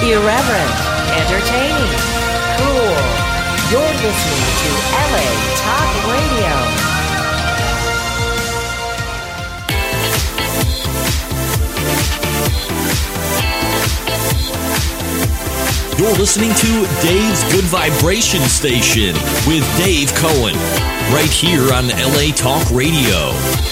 Irreverent, entertaining, cool. You're listening to LA Talk Radio. You're listening to Dave's Good Vibration Station with Dave Cohen, right here on LA Talk Radio.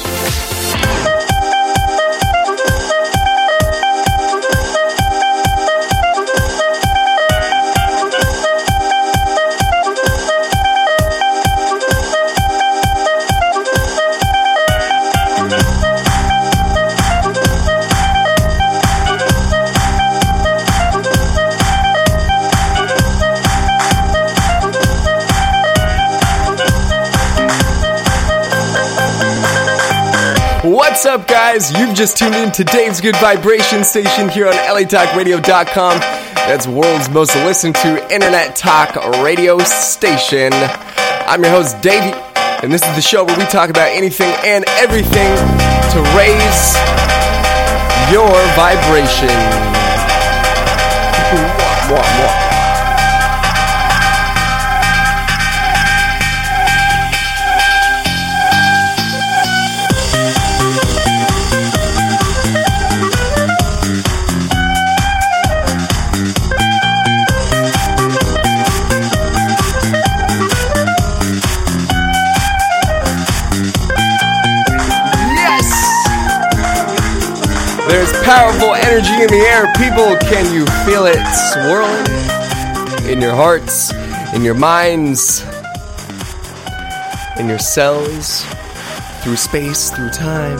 What's up, guys? You've just tuned in to Dave's Good Vibration Station here on LATalkRadio.com. That's the world's most listened to internet talk radio station. I'm your host, Davey, and this is the show where we talk about anything and everything to raise your vibration. Mwah, mwah, mwah. There's powerful energy in the air. People, can you feel it swirling in your hearts, in your minds, in your cells, through space, through time?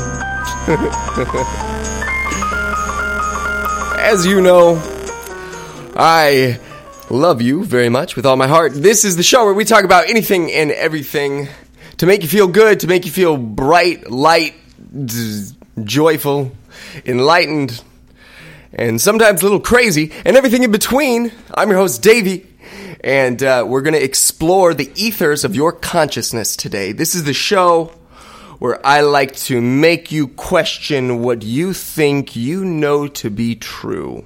As you know, I love you very much with all my heart. This is the show where we talk about anything and everything to make you feel good, to make you feel bright, light, joyful, enlightened, and sometimes a little crazy, and everything in between. I'm your host, Davey, and we're going to explore the ethers of your consciousness today. This is the show where I like to make you question what you think you know to be true.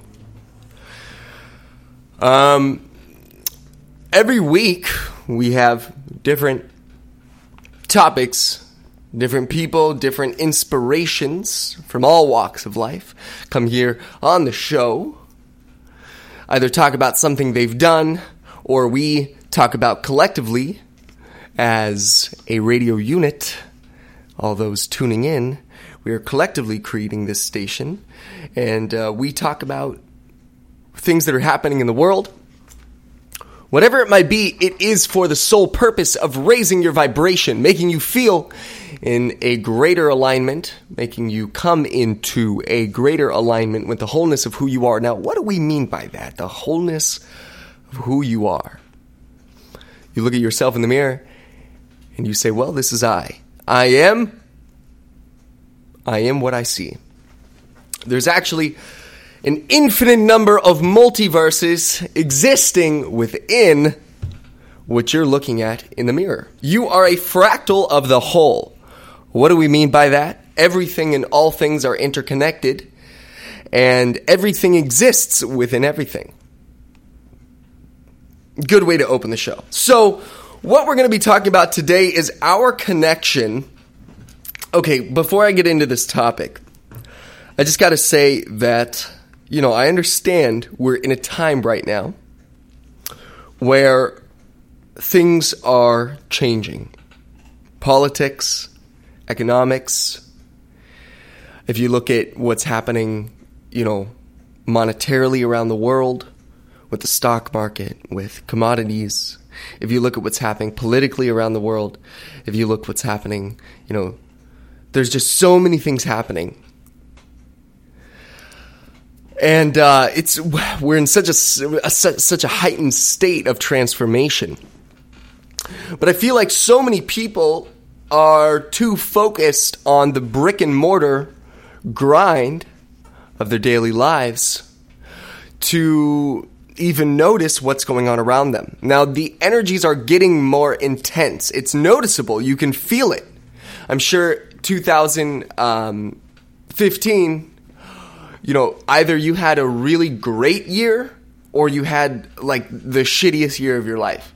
Every week, we have different topics, different people, different inspirations from all walks of life come here on the show. Either talk about something they've done, or we talk about collectively as a radio unit. All those tuning in, we are collectively creating this station, and we talk about things that are happening in the world. Whatever it might be, it is for the sole purpose of raising your vibration, making you feel in a greater alignment, making you come into a greater alignment with the wholeness of who you are. Now, what do we mean by that? The wholeness of who you are. You look at yourself in the mirror and you say, well, this is I. I am what I see. There's actually an infinite number of multiverses existing within what you're looking at in the mirror. You are a fractal of the whole. What do we mean by that? Everything and all things are interconnected, and everything exists within everything. Good way to open the show. So, what we're going to be talking about today is our connection. Okay, before I get into this topic, I just got to say that, I understand we're in a time right now where things are changing. Politics, economics. If you look at what's happening, monetarily around the world, with the stock market, with commodities. If you look at what's happening politically around the world, if you look what's happening, there's just so many things happening. And we're in such a heightened state of transformation. But I feel like so many people are too focused on the brick and mortar grind of their daily lives to even notice what's going on around them. Now, the energies are getting more intense. It's noticeable. You can feel it. I'm sure 2015, either you had a really great year or you had like the shittiest year of your life.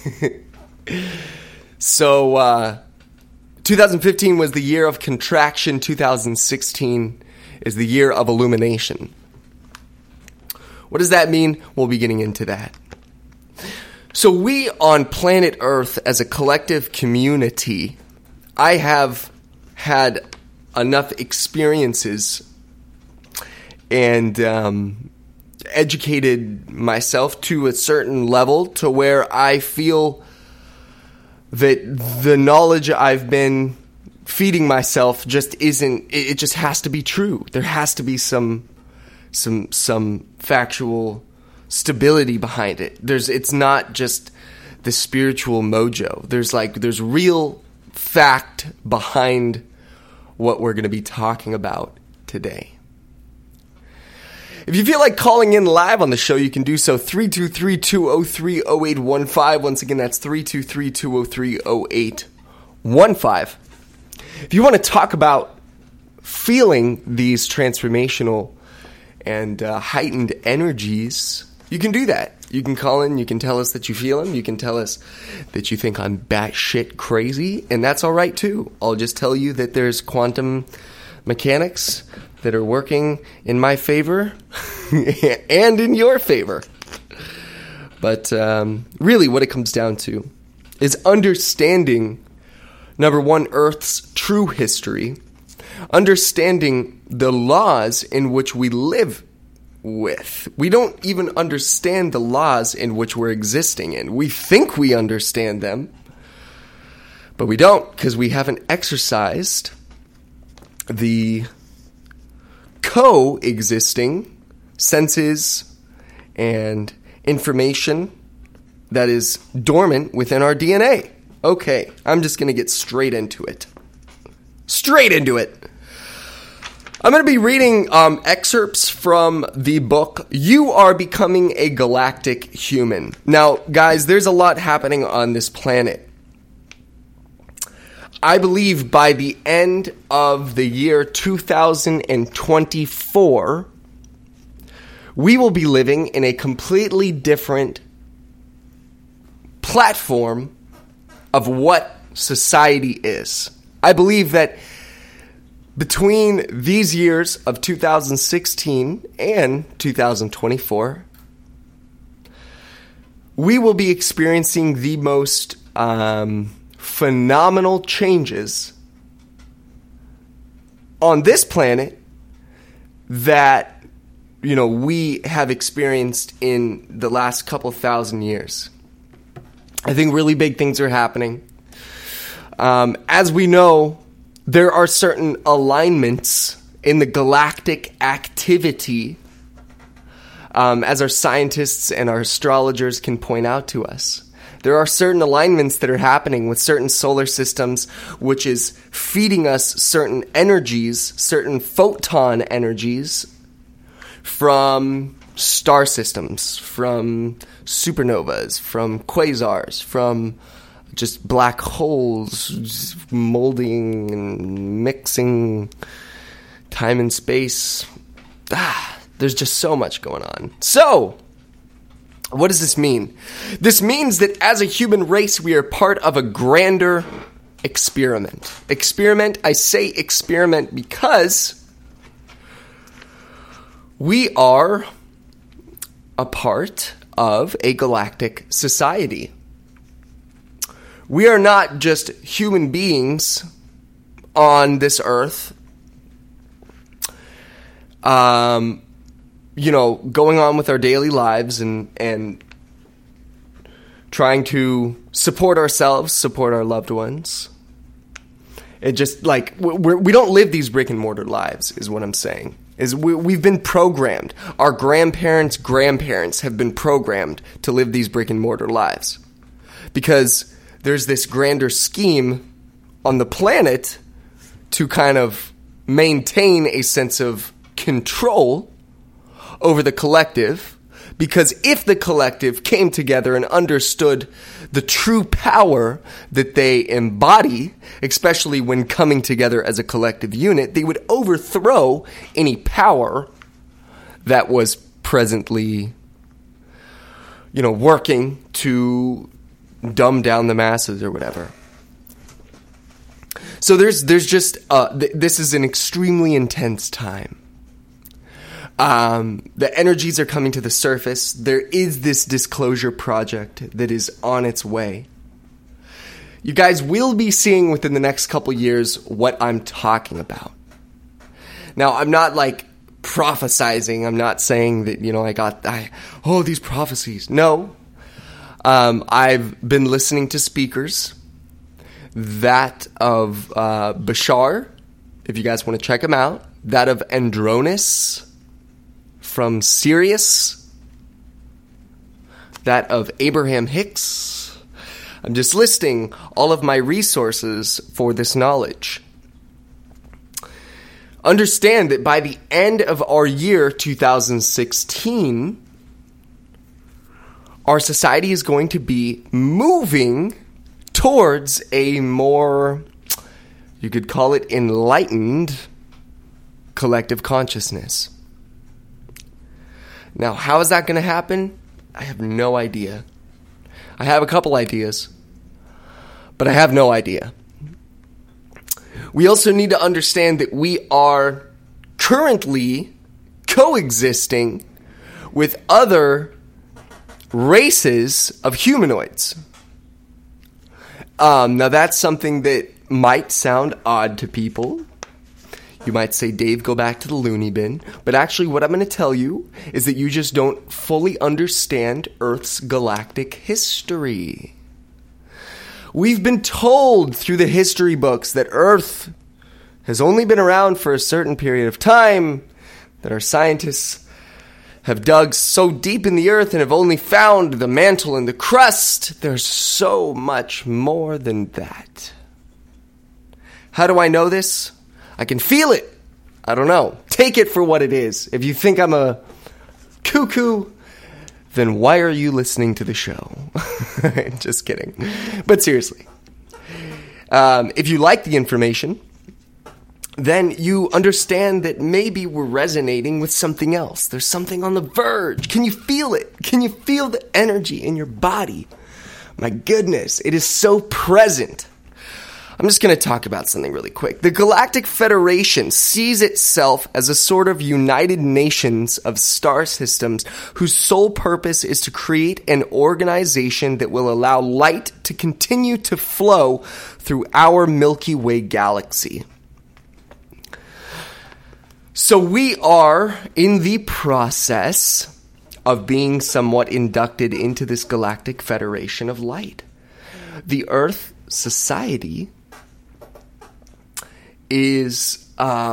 So 2015 was the year of contraction. 2016 is the year of illumination. What does that mean? We'll be getting into that. So we on planet Earth as a collective community, I have had enough experiences and educated myself to a certain level to where I feel that the knowledge I've been feeding myself just isn't, it just has to be true. There has to be some factual stability behind it. It's not just the spiritual mojo. There's real fact behind what we're going to be talking about today. If you feel like calling in live on the show, you can do so 323-203-0815. Once again, that's 323-203-0815. If you want to talk about feeling these transformational and heightened energies, you can do that. You can call in, you can tell us that you feel them, you can tell us that you think I'm batshit crazy, and that's all right too. I'll just tell you that there's quantum mechanics that are working in my favor and in your favor. But really what it comes down to is understanding, number one, Earth's true history, understanding the laws in which we live with. We don't even understand the laws in which we're existing in. We think we understand them, but we don't, because we haven't exercised the coexisting senses and information that is dormant within our DNA. Okay, I'm just going to get straight into it. I'm going to be reading excerpts from the book, You Are Becoming a Galactic Human. Now, guys, there's a lot happening on this planet. I believe by the end of the year 2024, we will be living in a completely different platform of what society is. I believe that between these years of 2016 and 2024, we will be experiencing the most phenomenal changes on this planet that, we have experienced in the last couple thousand years. I think really big things are happening. As we know, there are certain alignments in the galactic activity, as our scientists and our astrologers can point out to us. There are certain alignments that are happening with certain solar systems, which is feeding us certain energies, certain photon energies from star systems, from supernovas, from quasars, from just black holes, just molding and mixing time and space. There's just so much going on. So, what does this mean? This means that as a human race, we are part of a grander experiment. Experiment, I say experiment because we are a part of a galactic society. We are not just human beings on this earth, going on with our daily lives and trying to support ourselves, support our loved ones. It just, we don't live these brick and mortar lives, is what I'm saying. We've been programmed. Our grandparents have been programmed to live these brick and mortar lives. Because there's this grander scheme on the planet to kind of maintain a sense of control over the collective, because if the collective came together and understood the true power that they embody, especially when coming together as a collective unit, they would overthrow any power that was presently working to dumb down the masses or whatever. So there's just, this is an extremely intense time. The energies are coming to the surface. There is this disclosure project that is on its way. You guys will be seeing within the next couple years what I'm talking about. Now, I'm not like prophesizing. I'm not saying that, these prophecies. No. I've been listening to speakers. That of Bashar, if you guys want to check him out. That of Andronis from Sirius. That of Abraham Hicks. I'm just listing all of my resources for this knowledge. Understand that by the end of our year 2016, our society is going to be moving towards a more, you could call it enlightened, collective consciousness. Now, how is that going to happen? I have no idea. I have a couple ideas, but I have no idea. We also need to understand that we are currently coexisting with other races of humanoids. Now that's something that might sound odd to people. You might say, Dave, go back to the loony bin. But actually what I'm going to tell you is that you just don't fully understand Earth's galactic history. We've been told through the history books that Earth has only been around for a certain period of time, that our scientists have dug so deep in the earth and have only found the mantle and the crust. There's so much more than that. How do I know this? I can feel it. I don't know. Take it for what it is. If you think I'm a cuckoo, then why are you listening to the show? Just kidding. But seriously, if you like the information, then you understand that maybe we're resonating with something else. There's something on the verge. Can you feel it? Can you feel the energy in your body? My goodness, it is so present. I'm just going to talk about something really quick. The Galactic Federation sees itself as a sort of United Nations of star systems whose sole purpose is to create an organization that will allow light to continue to flow through our Milky Way galaxy. So we are in the process of being somewhat inducted into this Galactic Federation of Light. The Earth Society is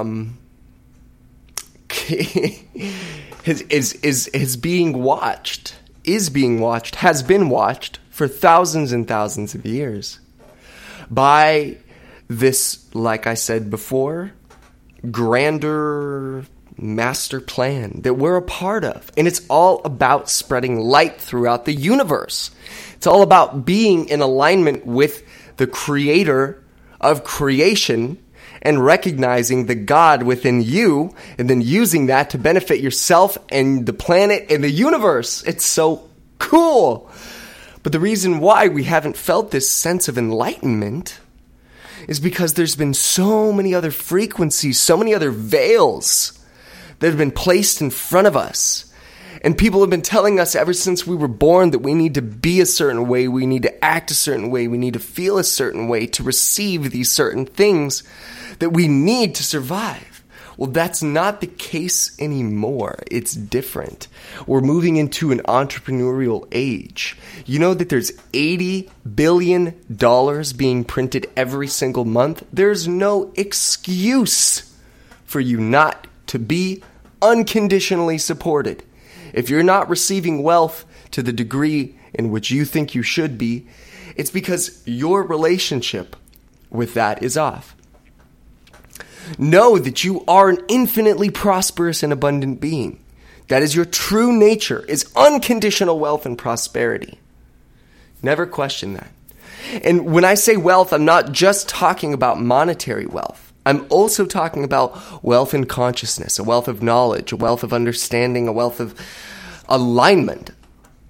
being watched, has been watched for thousands and thousands of years by this, like I said before, grander master plan that we're a part of. And it's all about spreading light throughout the universe. It's all about being in alignment with the creator of creation and recognizing the God within you and then using that to benefit yourself and the planet and the universe. It's so cool. But the reason why we haven't felt this sense of enlightenment is because there's been so many other frequencies, so many other veils that have been placed in front of us. And people have been telling us ever since we were born that we need to be a certain way, we need to act a certain way, we need to feel a certain way to receive these certain things that we need to survive. Well, that's not the case anymore. It's different. We're moving into an entrepreneurial age. You know that there's $80 billion being printed every single month? There's no excuse for you not to be unconditionally supported. If you're not receiving wealth to the degree in which you think you should be, it's because your relationship with that is off. Know that you are an infinitely prosperous and abundant being. That is your true nature, is unconditional wealth and prosperity. Never question that. And when I say wealth, I'm not just talking about monetary wealth. I'm also talking about wealth in consciousness, a wealth of knowledge, a wealth of understanding, a wealth of alignment.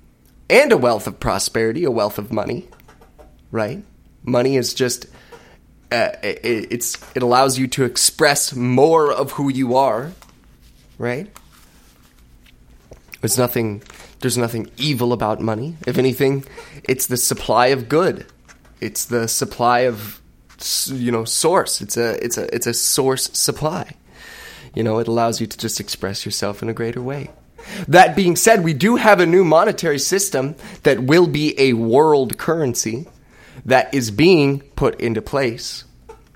and a wealth of prosperity, a wealth of money, right? Money is just, it allows you to express more of who you are, right? There's nothing evil about money. If anything, it's the supply of good. It's the supply of, source. It's a source supply. It allows you to just express yourself in a greater way. That being said, we do have a new monetary system that will be a world currency that is being put into place.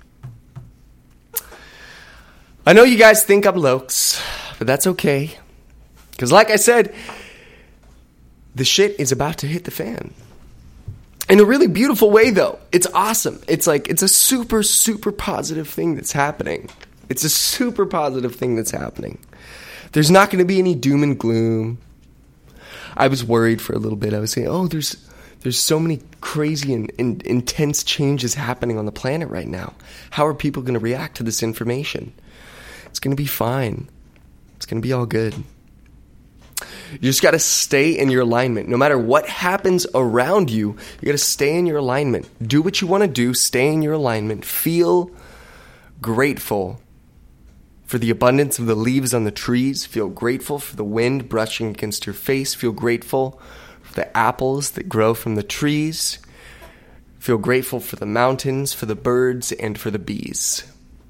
I know you guys think I'm lokes, but that's okay. Because like I said, the shit is about to hit the fan. In a really beautiful way, though. It's awesome. It's a super, super positive thing that's happening. It's a super positive thing that's happening. There's not going to be any doom and gloom. I was worried for a little bit. I was saying, there's so many crazy and intense changes happening on the planet right now. How are people going to react to this information? It's going to be fine. It's going to be all good. You just got to stay in your alignment. No matter what happens around you, you got to stay in your alignment. Do what you want to do. Stay in your alignment. Feel grateful for the abundance of the leaves on the trees. Feel grateful for the wind brushing against your face. Feel grateful for the apples that grow from the trees. Feel grateful for the mountains, for the birds, and for the bees.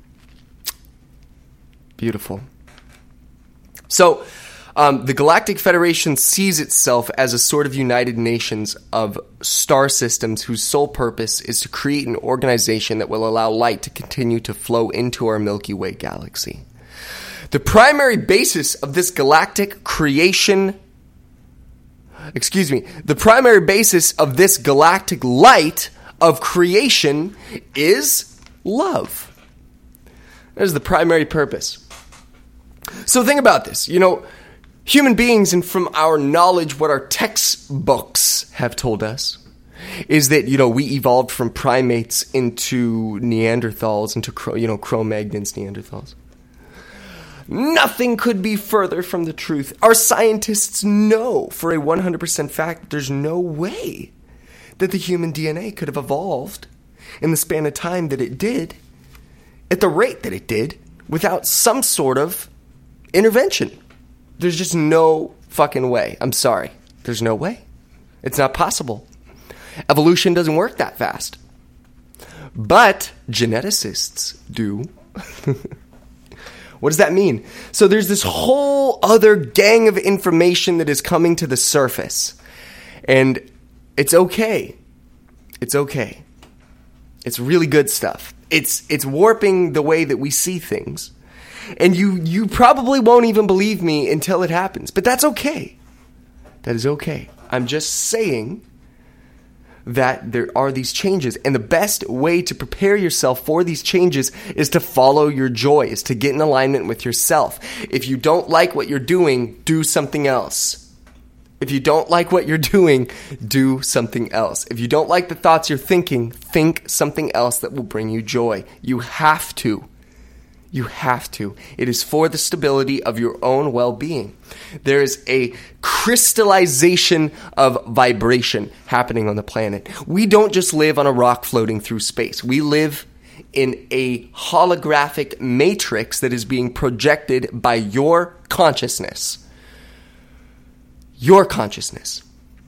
Beautiful. So, the Galactic Federation sees itself as a sort of United Nations of star systems whose sole purpose is to create an organization that will allow light to continue to flow into our Milky Way galaxy. The primary basis of this galactic creation, the primary basis of this galactic light of creation is love. That is the primary purpose. So think about this, human beings, and from our knowledge, what our textbooks have told us is that, we evolved from primates into Neanderthals, into, Cro-Magnons, Neanderthals. Nothing could be further from the truth. Our scientists know for a 100% fact that there's no way that the human DNA could have evolved in the span of time that it did, at the rate that it did, without some sort of intervention. There's just no fucking way. I'm sorry. There's no way. It's not possible. Evolution doesn't work that fast. But geneticists do. What does that mean? So there's this whole other gang of information that is coming to the surface. And it's okay. It's okay. It's really good stuff. It's warping the way that we see things. And you probably won't even believe me until it happens. But that's okay. That is okay. I'm just saying that there are these changes. And the best way to prepare yourself for these changes is to follow your joy, is to get in alignment with yourself. If you don't like what you're doing, do something else. If you don't like what you're doing, do something else. If you don't like the thoughts you're thinking, think something else that will bring you joy. You have to. You have to. It is for the stability of your own well-being. There is a crystallization of vibration happening on the planet. We don't just live on a rock floating through space. We live in a holographic matrix that is being projected by your consciousness. Your consciousness.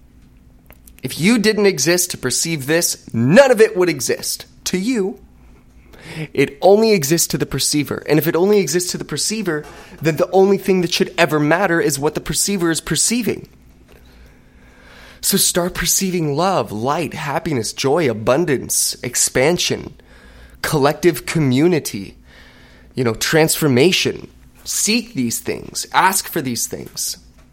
If you didn't exist to perceive this, none of it would exist. To you, it only exists to the perceiver. And if it only exists to the perceiver, then the only thing that should ever matter is what the perceiver is perceiving. So start perceiving love, light, happiness, joy, abundance, expansion, collective community, transformation. Seek these things. Ask for these things.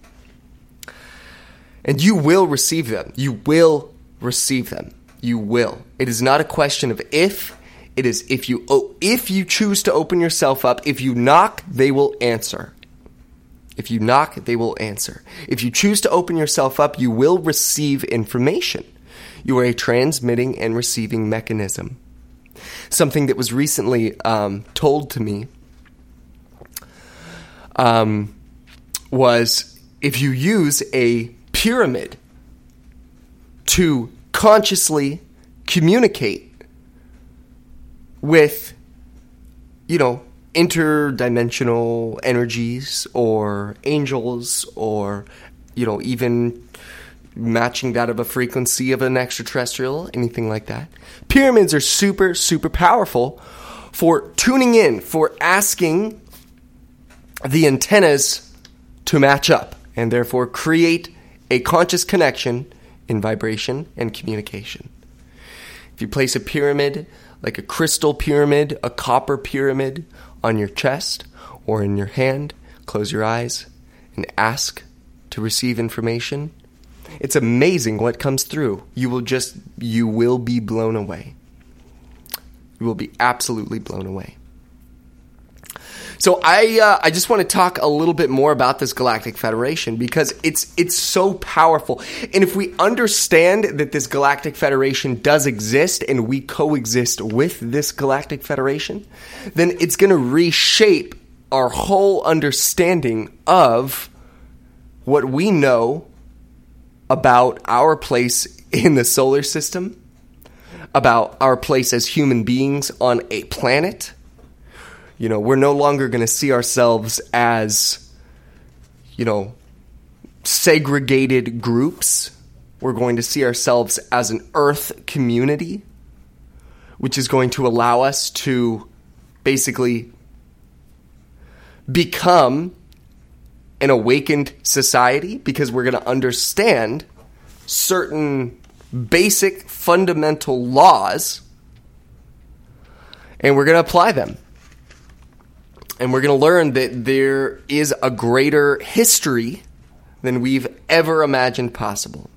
And you will receive them. You will receive them. You will. It is not a question of if. It is if you choose to open yourself up. If you knock, they will answer. If you knock, they will answer. If you choose to open yourself up, you will receive information. You are a transmitting and receiving mechanism. Something that was recently told to me was if you use a pyramid to consciously communicate with, interdimensional energies or angels, or, even matching that of a frequency of an extraterrestrial, anything like that. Pyramids are super, super powerful for tuning in, for asking the antennas to match up, and therefore create a conscious connection in vibration and communication. If you place a pyramid, like a crystal pyramid, a copper pyramid, on your chest or in your hand, close your eyes and ask to receive information, it's amazing what comes through. You will be blown away. You will be absolutely blown away. So I just want to talk a little bit more about this Galactic Federation, because it's so powerful. And if we understand that this Galactic Federation does exist and we coexist with this Galactic Federation, then it's going to reshape our whole understanding of what we know about our place in the solar system, about our place as human beings on a planet. We're no longer going to see ourselves as, segregated groups. We're going to see ourselves as an Earth community, which is going to allow us to basically become an awakened society, because we're going to understand certain basic fundamental laws, and we're going to apply them. And we're going to learn that there is a greater history than we've ever imagined possible.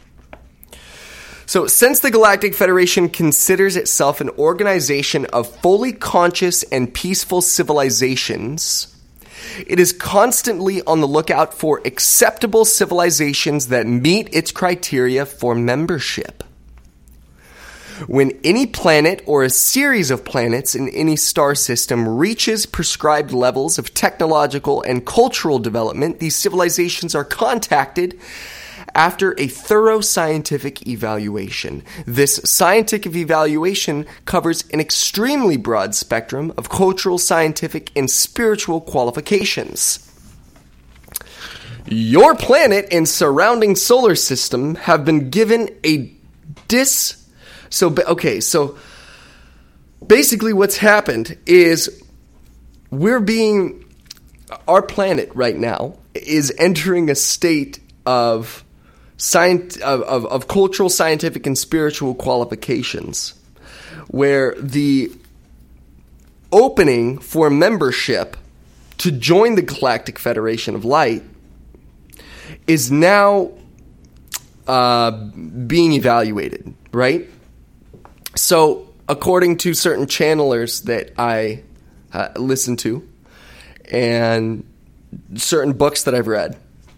So, since the Galactic Federation considers itself an organization of fully conscious and peaceful civilizations, it is constantly on the lookout for acceptable civilizations that meet its criteria for membership. When any planet or a series of planets in any star system reaches prescribed levels of technological and cultural development, these civilizations are contacted after a thorough scientific evaluation. This scientific evaluation covers an extremely broad spectrum of cultural, scientific, and spiritual qualifications. Your planet and surrounding solar system have been given a So basically what's happened is our planet right now is entering a state of cultural, scientific, and spiritual qualifications, where the opening for membership to join the Galactic Federation of Light is now being evaluated, right? So, according to certain channelers that I listen to, and certain books that I've read,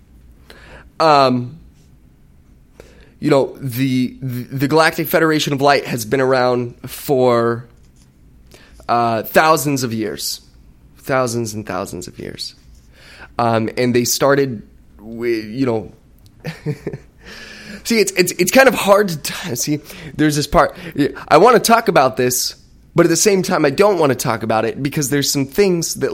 the Galactic Federation of Light has been around for thousands and thousands of years, and they started with, See, it's kind of hard to see. There's this part. I want to talk about this, but at the same time, I don't want to talk about it, because there's some things that,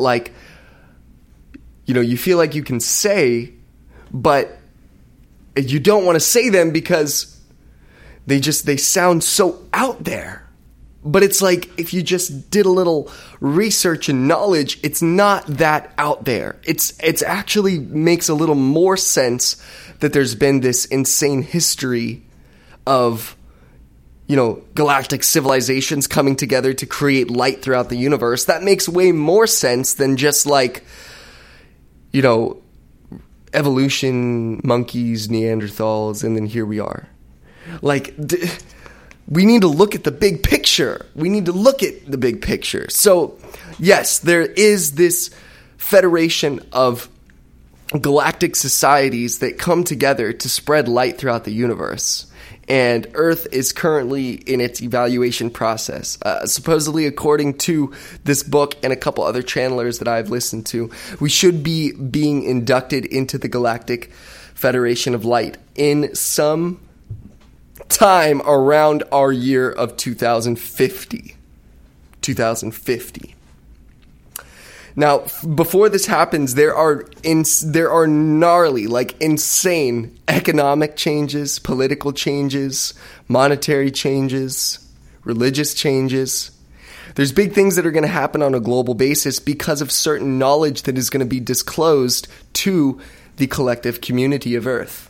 you feel like you can say, but you don't want to say them because they sound so out there. But it's like, if you just did a little research and knowledge, it's not that out there. It's actually makes a little more sense that there's been this insane history of, galactic civilizations coming together to create light throughout the universe. That makes way more sense than just evolution, monkeys, Neanderthals, and then here we are. We need to look at the big picture. So, yes, there is this federation of galactic societies that come together to spread light throughout the universe. And Earth is currently in its evaluation process. Supposedly, according to this book and a couple other channelers that I've listened to, we should be being inducted into the Galactic Federation of Light in some time around our year of 2050. 2050. Now, before this happens, there are gnarly, like insane economic changes, political changes, monetary changes, religious changes. There's big things that are going to happen on a global basis because of certain knowledge that is going to be disclosed to the collective community of Earth.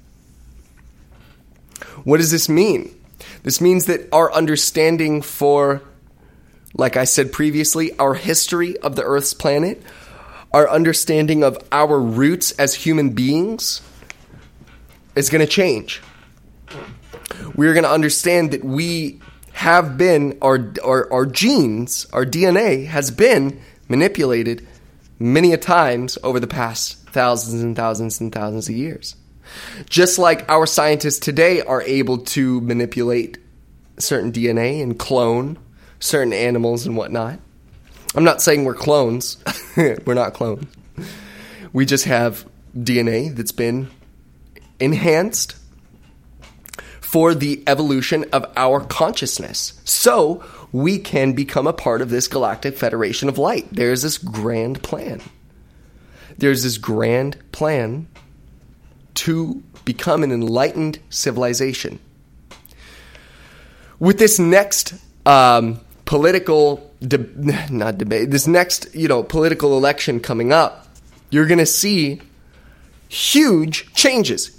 What does this mean? This means that our understanding for, like I said previously, our history of the Earth's planet, our understanding of our roots as human beings is going to change. We're going to understand that we have been, our genes, our DNA has been manipulated many a times over the past thousands and thousands and thousands of years. Just like our scientists today are able to manipulate certain DNA and clone certain animals and whatnot. I'm not saying we're clones. We're not clones. We just have DNA that's been enhanced for the evolution of our consciousness. So we can become a part of this galactic federation of light. There's this grand plan. There's this grand plan to become an enlightened civilization. With this next political political election coming up, you're going to see huge changes.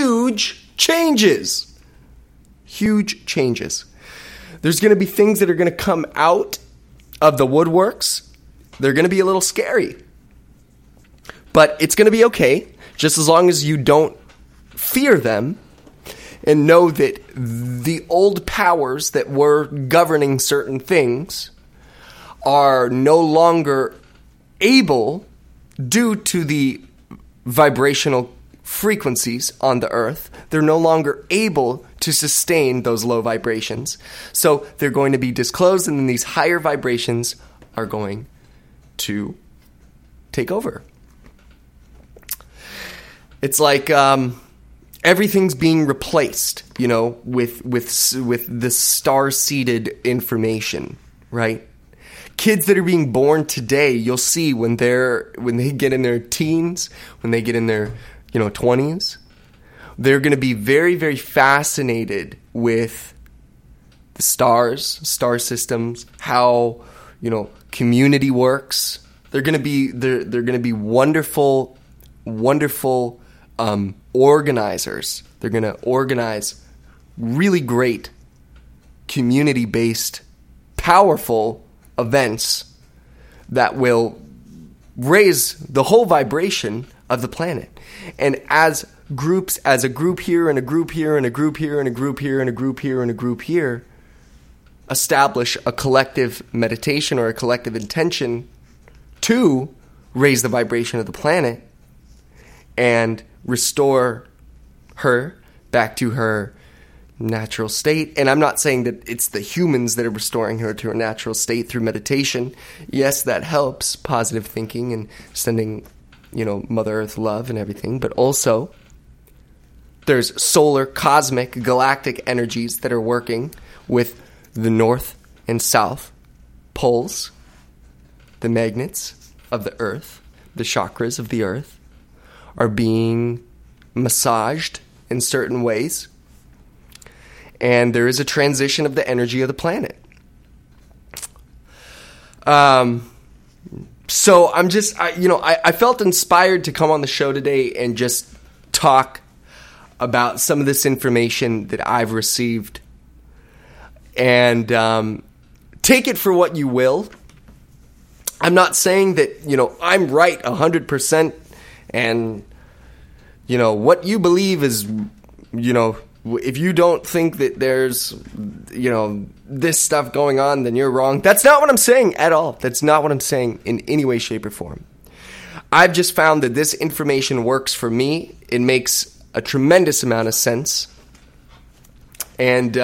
There's going to be things that are going to come out of the woodworks. They're going to be a little scary. But it's going to be okay, just as long as you don't fear them and know that the old powers that were governing certain things are no longer able, due to the vibrational frequencies on the earth, they're no longer able to sustain those low vibrations. So they're going to be disclosed, and then these higher vibrations are going to take over. It's like everything's being replaced, with the star-seeded information, right? Kids that are being born today, you'll see when they get in their teens, when they get in their 20s, they're going to be very, very fascinated with the stars, star systems, how community works. They're going to be wonderful organizers. They're going to organize really great community-based, powerful events that will raise the whole vibration of the planet. And as groups, as a group here and a group here and a group here and a group here and a group here and a group here, establish a collective meditation or a collective intention to raise the vibration of the planet and restore her back to her natural state. And I'm not saying that it's the humans that are restoring her to her natural state through meditation. Yes, that helps, positive thinking and sending, Mother Earth love and everything. But also, there's solar, cosmic, galactic energies that are working with the north and south poles, the magnets of the earth, the chakras of the earth, are being massaged in certain ways. And there is a transition of the energy of the planet. So I'm just, I felt inspired to come on the show today and just talk about some of this information that I've received. And take it for what you will. I'm not saying that, I'm right 100%. And, what you believe is, if you don't think that there's, this stuff going on, then you're wrong. That's not what I'm saying at all. That's not what I'm saying in any way, shape, or form. I've just found that this information works for me. It makes a tremendous amount of sense. And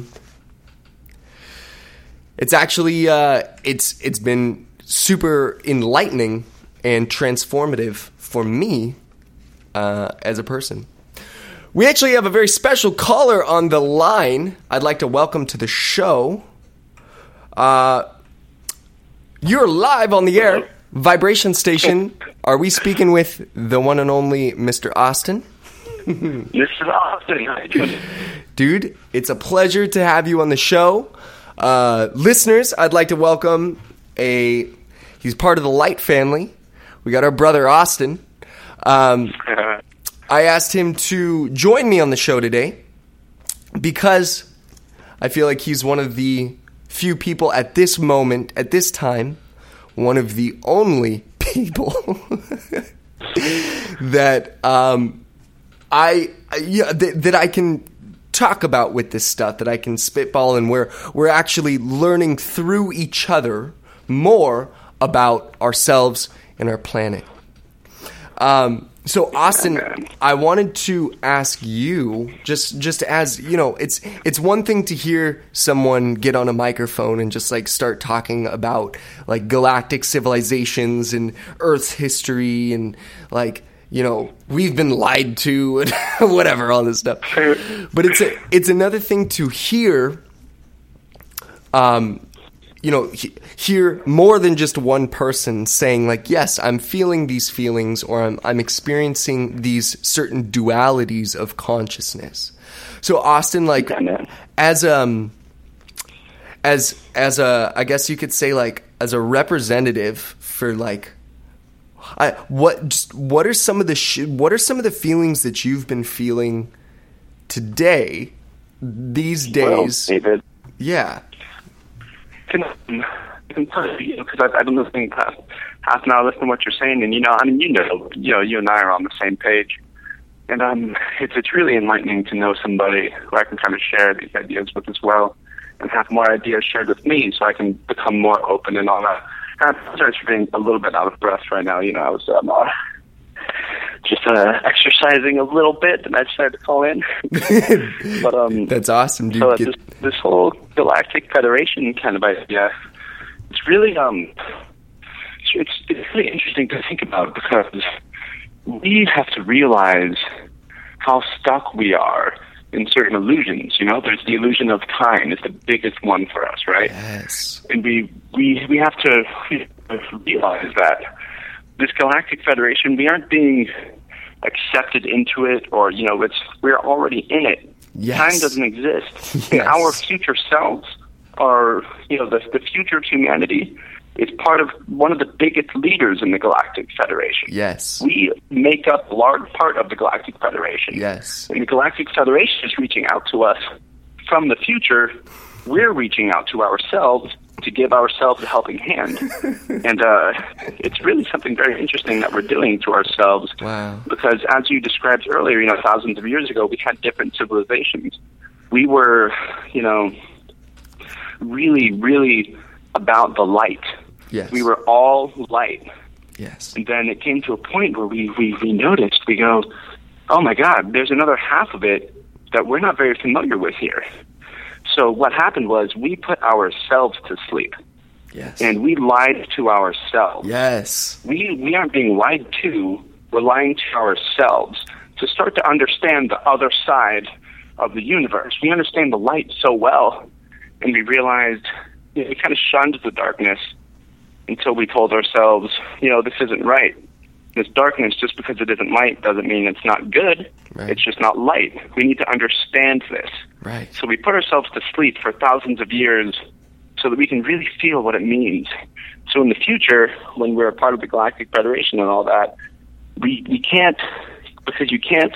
it's actually, it's been super enlightening and transformative for me as a person. We actually have a very special caller on the line. I'd like to welcome to the show. You're live on the air, Vibration Station. Are we speaking with the one and only Mr. Austin? Mr. Austin, how you doing? Dude, it's a pleasure to have you on the show. Listeners, I'd like to welcome he's part of the Light family. We got our brother Austin. I asked him to join me on the show today because I feel like he's one of the few people at this moment, at this time, one of the only people that that I can talk about with this stuff, that I can spitball, and where we're actually learning through each other more about ourselves and our planet. So Austin, I wanted to ask you, just as, you know, it's one thing to hear someone get on a microphone and just like start talking about like galactic civilizations and Earth's history and like, you know, we've been lied to and whatever, all this stuff. But it's another thing to hear, you know, hear more than just one person saying like, yes, I'm feeling these feelings, or I'm experiencing these certain dualities of consciousness. So Austin, like, as a, I guess you could say, like, as a representative for like, what are some of the feelings that you've been feeling today, these days? Well, David. Yeah. Because I've been listening past half an hour, listening to what you're saying, and you and I are on the same page, and it's really enlightening to know somebody who I can kind of share these ideas with as well, and have more ideas shared with me, so I can become more open and all that. And I'm sorry for being a little bit out of breath right now. You know, I was just exercising a little bit, and I decided to call in. But that's awesome, dude. So this whole Galactic Federation kind of idea, it's really it's really interesting to think about, because we have to realize how stuck we are in certain illusions. You know, there's the illusion of time is the biggest one for us, right? Yes. And we have to realize that this Galactic Federation, we aren't being accepted into it, or, you know, we're already in it. Yes. Time doesn't exist. Yes. And our future selves are, you know, the future of humanity is part of one of the biggest leaders in the Galactic Federation. Yes. We make up a large part of the Galactic Federation. Yes. And the Galactic Federation is reaching out to us from the future. We're reaching out to ourselves to give ourselves a helping hand. And it's really something very interesting that we're doing to ourselves. Wow. Because as you described earlier, you know, thousands of years ago, we had different civilizations. We were, you know, really, really about the light. Yes. We were all light. Yes. And then it came to a point where we noticed, we go, oh my God, there's another half of it that we're not very familiar with here. So what happened was we put ourselves to sleep. Yes. And we lied to ourselves. Yes. We aren't being lied to, we're lying to ourselves to start to understand the other side of the universe. We understand the light so well, and we realized, you know, we kind of shunned the darkness until we told ourselves, you know, this isn't right. This darkness, just because it isn't light, doesn't mean it's not good. Right. It's just not light. We need to understand this. Right. So we put ourselves to sleep for thousands of years so that we can really feel what it means. So in the future, when we're a part of the Galactic Federation and all that, we can't, because you can't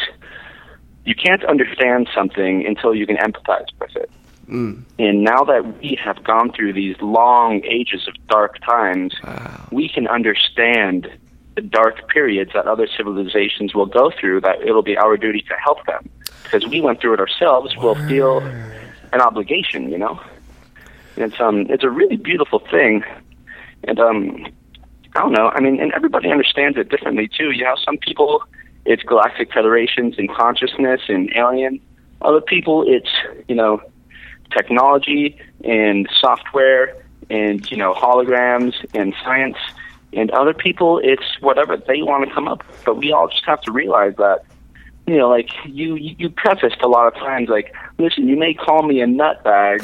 understand something until you can empathize with it. Mm. And now that we have gone through these long ages of dark times, wow, we can understand the dark periods that other civilizations will go through, that it'll be our duty to help them. Because we went through it ourselves, we'll feel an obligation, you know? And it's a really beautiful thing. And I don't know, I mean, and everybody understands it differently too. You know, some people, it's Galactic Federations and consciousness and alien. Other people, it's, you know, technology and software and, you know, holograms and science. And other people, it's whatever they want to come up with. But we all just have to realize that you know, like you prefaced a lot of times, like, listen, you may call me a nutbag.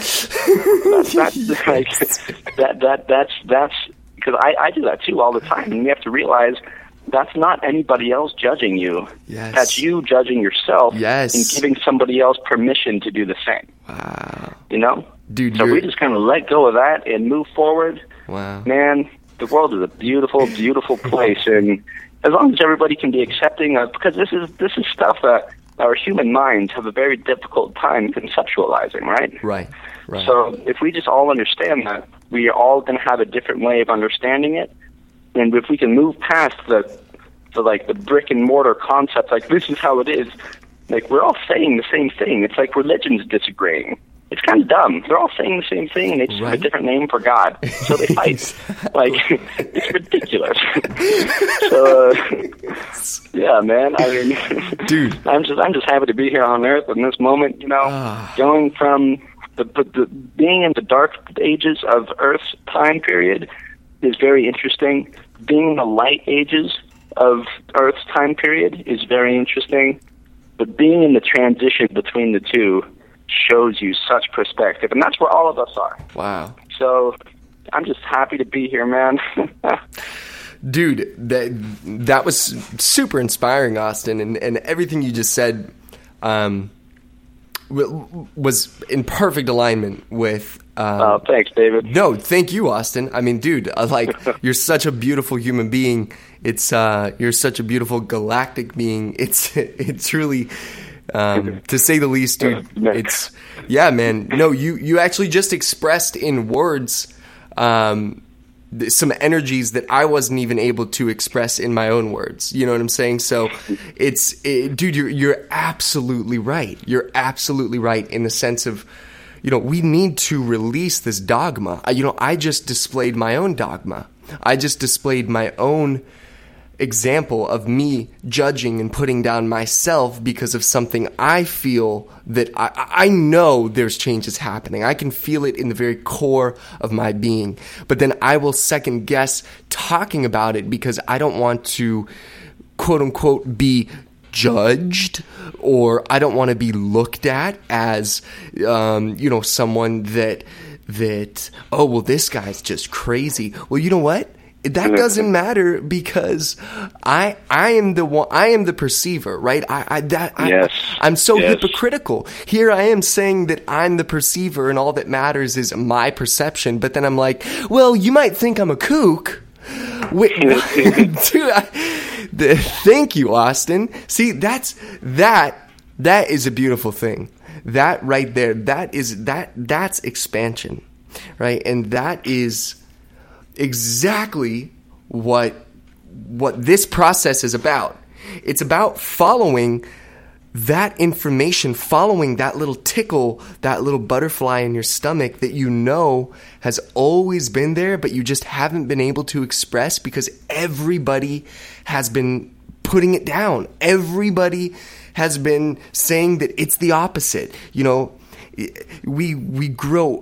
That's because I do that too all the time, and you have to realize that's not anybody else judging you. Yes. That's you judging yourself. Yes. And giving somebody else permission to do the same. Wow. You know? Dude, so we just kind of let go of that and move forward. Wow. Man, the world is a beautiful, beautiful place, and as long as everybody can be accepting of, because this is stuff that our human minds have a very difficult time conceptualizing, right? Right. So if we just all understand that, we are all going to have a different way of understanding it. And if we can move past the brick and mortar concept, like this is how it is, like we're all saying the same thing. It's like religions disagreeing. It's kind of dumb. They're all saying the same thing, and they just have a different name for God. So they fight. Like, it's ridiculous. So, yeah, man. I mean, dude, I'm just happy to be here on Earth in this moment. You know, going from the being in the dark ages of Earth's time period is very interesting. Being in the light ages of Earth's time period is very interesting. But being in the transition between the two shows you such perspective, and that's where all of us are. Wow. So I'm just happy to be here, man. Dude, that was super inspiring, Austin, and everything you just said was in perfect alignment with... thanks, David. No, thank you, Austin. I mean, dude, like, you're such a beautiful human being. You're such a beautiful galactic being. It's really... to say the least, dude, it's, yeah, man. No, you actually just expressed in words some energies that I wasn't even able to express in my own words. You know what I'm saying? So dude, you're absolutely right. You're absolutely right in the sense of, you know, we need to release this dogma. I just displayed my own dogma. I just displayed my own example of me judging and putting down myself because of something I feel that I know there's changes happening. I can feel it in the very core of my being. But then I will second guess talking about it because I don't want to, quote unquote, be judged, or I don't want to be looked at as, someone that, oh, well, this guy's just crazy. Well, you know what? That doesn't matter because I am the one. I am the perceiver, right? I'm so hypocritical. Here I am saying that I'm the perceiver, and all that matters is my perception. But then I'm like, well, you might think I'm a kook. Wait, dude, thank you, Austin. See, that is a beautiful thing. That right there, that's expansion, right? And that is exactly what this process is about. It's about following that information, following that little tickle, that little butterfly in your stomach that you know has always been there, but you just haven't been able to express because everybody has been putting it down. Everybody has been saying that it's the opposite. You know, we grow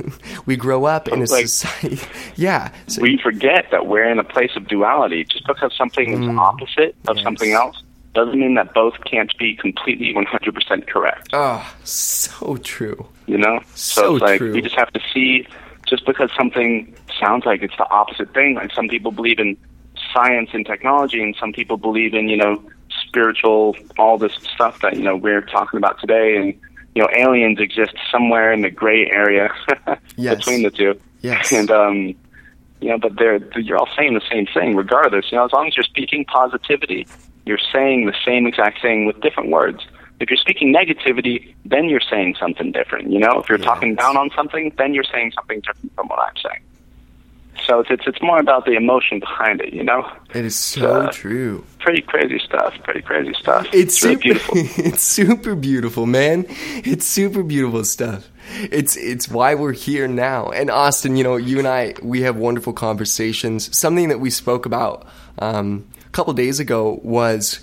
up in a society. Yeah. So, we forget that we're in a place of duality. Just because something is opposite of something else doesn't mean that both can't be completely 100% correct. Oh, so true. You know? So it's like true. We just have to see, just because something sounds like it's the opposite thing, like some people believe in science and technology, and some people believe in, spiritual, all this stuff that, we're talking about today, and aliens exist somewhere in the gray area between the two. Yes. And, but you're all saying the same thing regardless. As long as you're speaking positivity, you're saying the same exact thing with different words. If you're speaking negativity, then you're saying something different. If you're talking down on something, then you're saying something different from what I'm saying. So it's more about the emotion behind it, It is so true. Pretty crazy stuff. It's really super beautiful. It's super beautiful, man. It's super beautiful stuff. It's why we're here now. And Austin, you and I, we have wonderful conversations. Something that we spoke about a couple days ago was,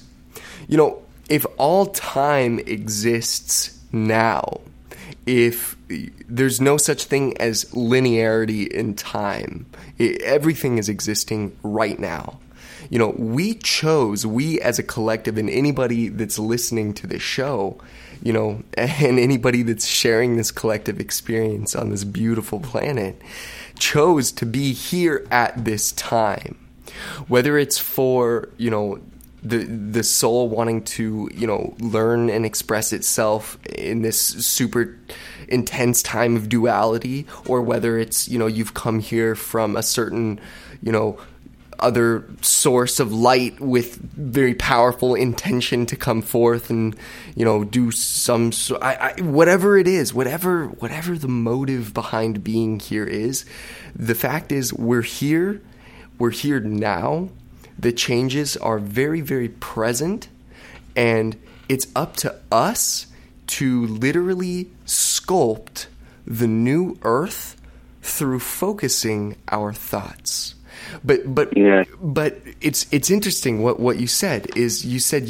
if all time exists now, if there's no such thing as linearity in time, everything is existing right now. we as a collective, and anybody that's listening to this show, and anybody that's sharing this collective experience on this beautiful planet, chose to be here at this time. Whether it's for, the soul wanting to, learn and express itself in this super intense time of duality, or whether it's, you've come here from a certain, other source of light with very powerful intention to come forth and, do some, whatever it is, whatever the motive behind being here is, the fact is we're here now. The changes are very, very present, and it's up to us to literally sculpt the new earth through focusing our thoughts. But it's interesting what you said is you said,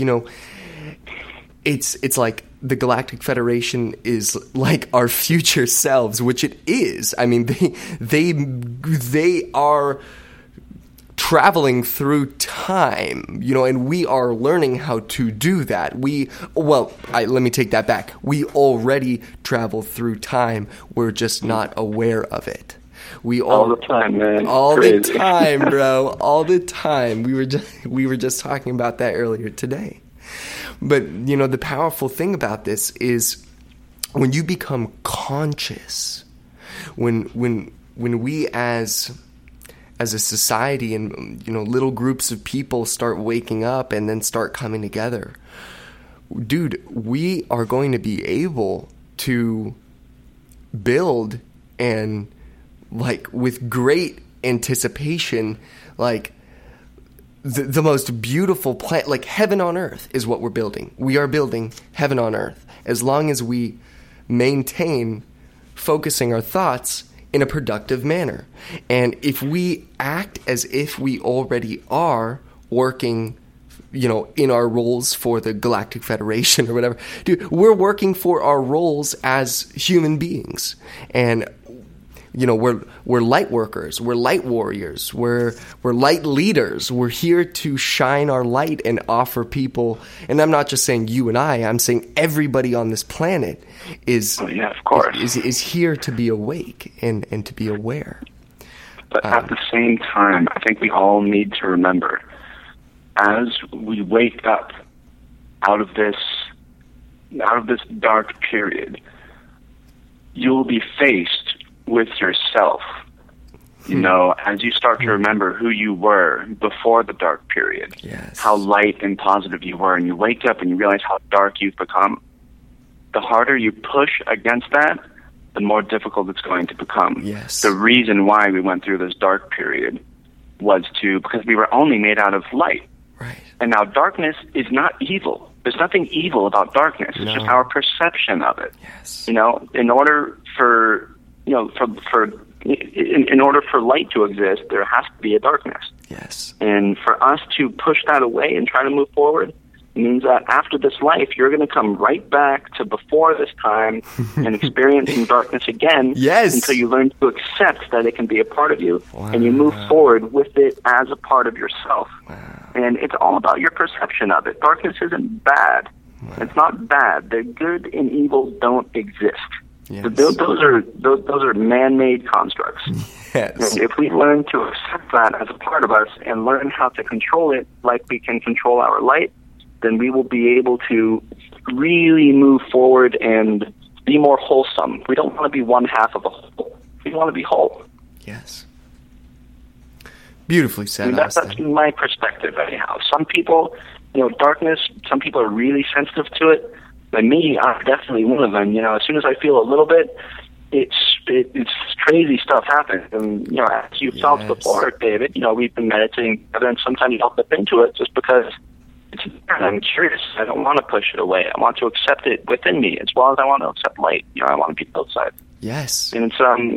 it's like the Galactic Federation is like our future selves, which it is. I mean, they are traveling through time, and we are learning how to do that. Let me take that back. We already travel through time. We're just not aware of it. All the time, man. All the time, bro. All the time. We were just talking about that earlier today. But, the powerful thing about this is when you become conscious, when we as a society and, little groups of people start waking up and then start coming together, dude, we are going to be able to build and, with great anticipation, the most beautiful planet, heaven on earth is what we're building. We are building heaven on earth as long as we maintain focusing our thoughts in a productive manner. And if we act as if we already are working, in our roles for the Galactic Federation or whatever, dude, we're working for our roles as human beings. And we're light workers, we're light warriors, we're light leaders. We're here to shine our light and offer people, and I'm not just saying you and I'm saying everybody on this planet is of course. is here to be awake and to be aware. But at the same time, I think we all need to remember, as we wake up out of this dark period, you'll be faced with yourself, as you start to remember who you were before the dark period, yes, how light and positive you were, and you wake up and you realize how dark you've become. The harder you push against that, the more difficult it's going to become. Yes. The reason why we went through this dark period was because we were only made out of light. Right. And now darkness is not evil. There's nothing evil about darkness. It's just our perception of it. Yes. In order for in order for light to exist, there has to be a darkness. Yes. And for us to push that away and try to move forward means that after this life, you're going to come right back to before this time and experiencing darkness again. Yes. Until you learn to accept that it can be a part of you, wow, and you move forward with it as a part of yourself. Wow. And it's all about your perception of it. Darkness isn't bad. Wow. It's not bad. The good and evil don't exist. Yes. Those are man-made constructs. Yes. And if we learn to accept that as a part of us and learn how to control it like we can control our light, then we will be able to really move forward and be more wholesome. We don't want to be one half of a whole. We want to be whole. Yes. Beautifully said. That's my perspective, anyhow. Some people, darkness, some people are really sensitive to it. But me, I'm definitely one of them. As soon as I feel a little bit, it's crazy stuff happens. And, as you felt before, David, we've been meditating together, and sometimes I'll dip into it just because I'm curious. I don't want to push it away. I want to accept it within me as well as I want to accept light. I want to be outside. Yes. And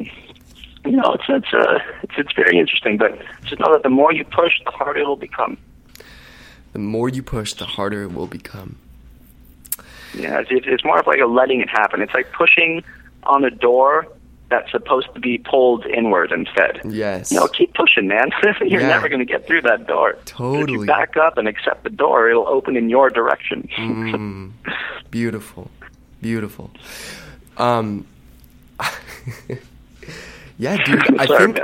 it's very interesting. But just know that the more you push, the harder it will become. The more you push, the harder it will become. Yeah, it's more of like a letting it happen. It's like pushing on a door that's supposed to be pulled inward and fed. Yes. Keep pushing, man. You're never going to get through that door. Totally. If you back up and accept the door, it'll open in your direction. Beautiful. Beautiful. Yeah, dude.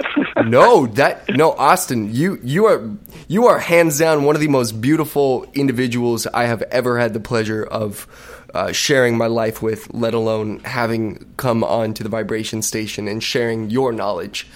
Austin, you are hands down one of the most beautiful individuals I have ever had the pleasure of sharing my life with, let alone having come on to the vibration station and sharing your knowledge.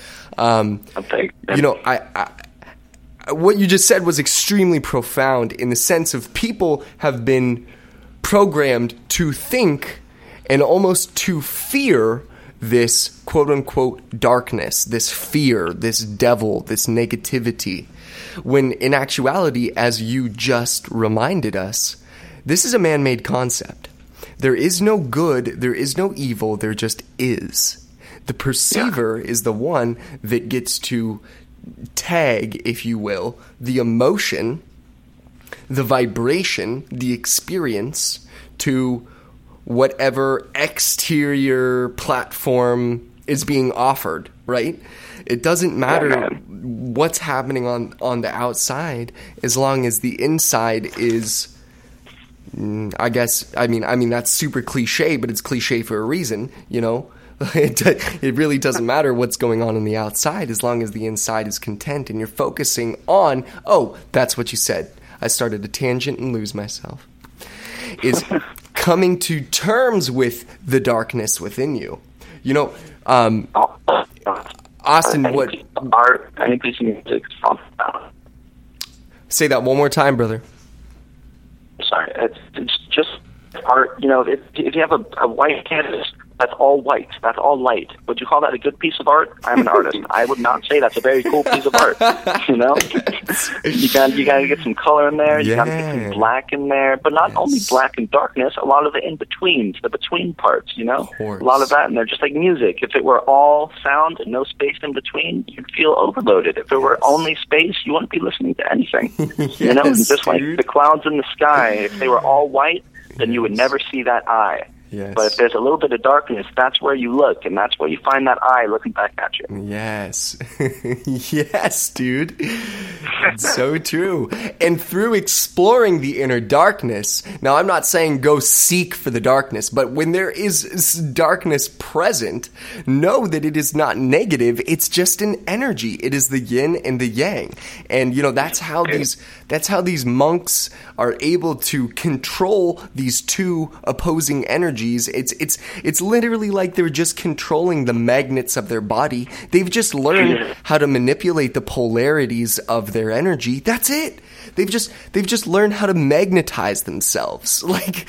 What you just said was extremely profound in the sense of people have been programmed to think and almost to fear this quote-unquote darkness, this fear, this devil, this negativity, when in actuality, as you just reminded us, this is a man-made concept. There is no good, there is no evil, there just is. The perceiver is the one that gets to tag, if you will, the emotion, the vibration, the experience to whatever exterior platform is being offered, right? It doesn't matter what's happening on the outside as long as the inside is, I mean that's super cliche, but it's cliche for a reason, It really doesn't matter what's going on the outside as long as the inside is content and you're focusing on, that's what you said. I started a tangent and lose myself. Is coming to terms with the darkness within you. Austin, what? Art, any piece of music. Say that one more time, brother. Sorry, it's just art. If you have a white canvas, that's all white. That's all light. Would you call that a good piece of art? I'm an artist. I would not say that's a very cool piece of art. You got to get some color in there. You got to get some black in there, but not only black and darkness. A lot of the in betweens, the between parts. A lot of that, and they're just like music. If it were all sound and no space in between, you'd feel overloaded. If it were only space, you wouldn't be listening to anything. Just like the clouds in the sky. If they were all white, then you would never see that eye. Yes. But if there's a little bit of darkness, that's where you look, and that's where you find that eye looking back at you. Yes. Yes, dude. It's so true. And through exploring the inner darkness, now I'm not saying go seek for the darkness, but when there is darkness present, know that it is not negative, it's just an energy. It is the yin and the yang. And, that's how these monks are able to control these two opposing energies. It's literally like they're just controlling the magnets of their body. They've just learned how to manipulate the polarities of their energy. That's it. They've just learned how to magnetize themselves. And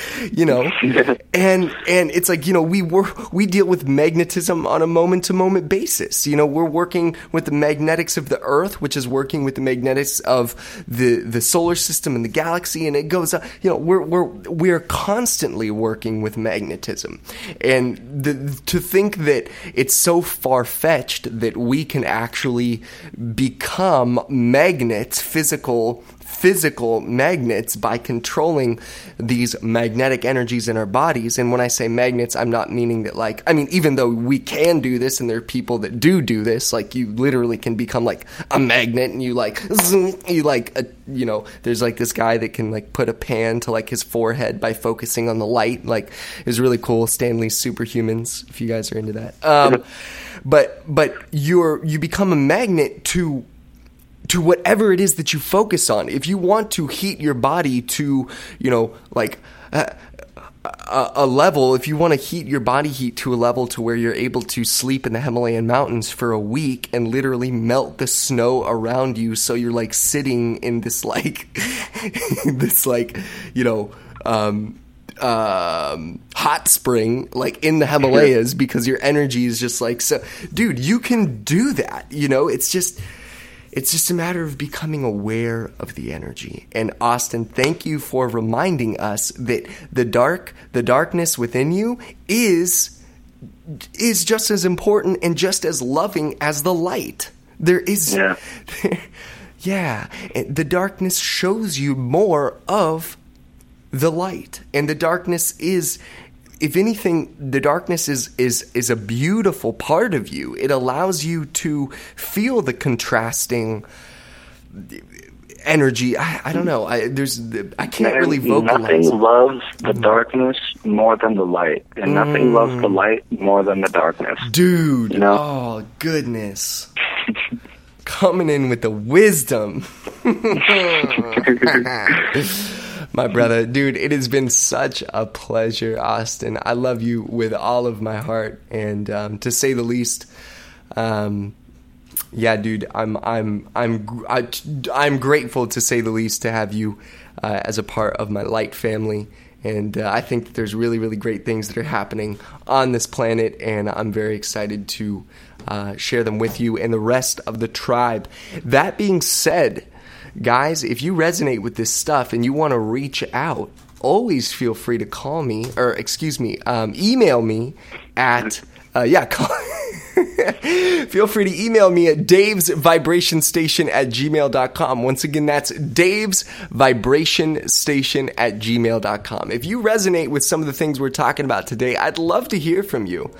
it's like, we deal with magnetism on a moment to moment basis. We're working with the magnetics of the Earth, which is working with the magnetics of the solar system and the galaxy, and it goes up. We're constantly working with magnetism, and to think that it's so far-fetched that we can actually become magnets, physical magnets, by controlling these magnetic energies in our bodies. And when I say magnets, I'm not meaning that even though we can do this, and there are people that do this, like you literally can become like a magnet, and there's like this guy that can like put a pan to like his forehead by focusing on the light. Like, it was really cool. Stanley's Superhumans, if you guys are into that. But you become a magnet to whatever it is that you focus on. If you want to heat your body to, a level, if you want to heat your body heat to a level to where you're able to sleep in the Himalayan mountains for a week and literally melt the snow around you, so you're like sitting in this hot spring like in the Himalayas because your energy is just like, so dude, you can do that. It's just a matter of becoming aware of the energy. And Austin, thank you for reminding us that the darkness within you is just as important and just as loving as the light. There is, the darkness shows you more of the light, and the darkness is if anything, the darkness is a beautiful part of you. It allows you to feel the contrasting energy. I don't know. I can't really vocalize. Nothing loves the darkness more than the light, and nothing loves the light more than the darkness. Dude, you know? Oh goodness. Coming in with the wisdom. My brother, dude, it has been such a pleasure, Austin. I love you with all of my heart, and to say the least, yeah, dude, I'm grateful, to say the least, to have you as a part of my light family. And I think that there's really, really great things that are happening on this planet, and I'm very excited to share them with you and the rest of the tribe. That being said, guys, if you resonate with this stuff and you want to reach out, always feel free to call me, or email me at feel free to email me at davesvibrationstation@gmail.com. Once again, that's davesvibrationstation@gmail.com. If you resonate with some of the things we're talking about today, I'd love to hear from you.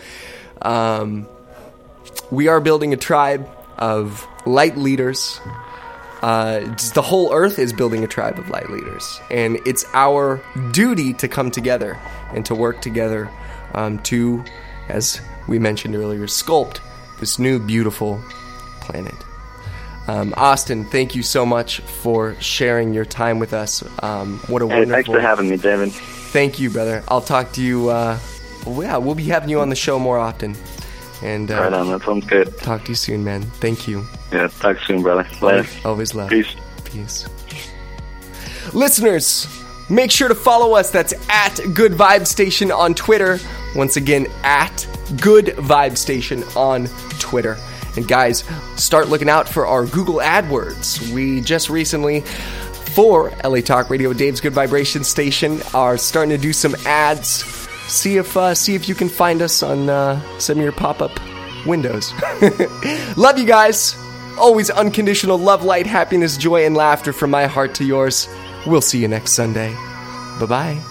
We are building a tribe of light leaders. The whole earth is building a tribe of light leaders, and it's our duty to come together and to work together to, as we mentioned earlier, sculpt this new beautiful planet. Austin, thank you so much for sharing your time with us. What a wonderful... Thanks for having me, David. Thank you, brother. I'll talk to you. We'll be having you on the show more often. And right on, that sounds good. Talk to you soon, man. Thank you. Yeah, talk soon, brother. Later. Always love. Peace. Peace. Listeners, make sure to follow us. That's at Good Vibe Station on Twitter. Once again, at Good Vibe Station on Twitter. And guys, start looking out for our Google AdWords. We just recently, for LA Talk Radio, Dave's Good Vibration Station, are starting to do some ads. See if you can find us on some of your pop-up windows. Love you guys. Always unconditional love, light, happiness, joy, and laughter from my heart to yours. We'll see you next Sunday. Bye-bye.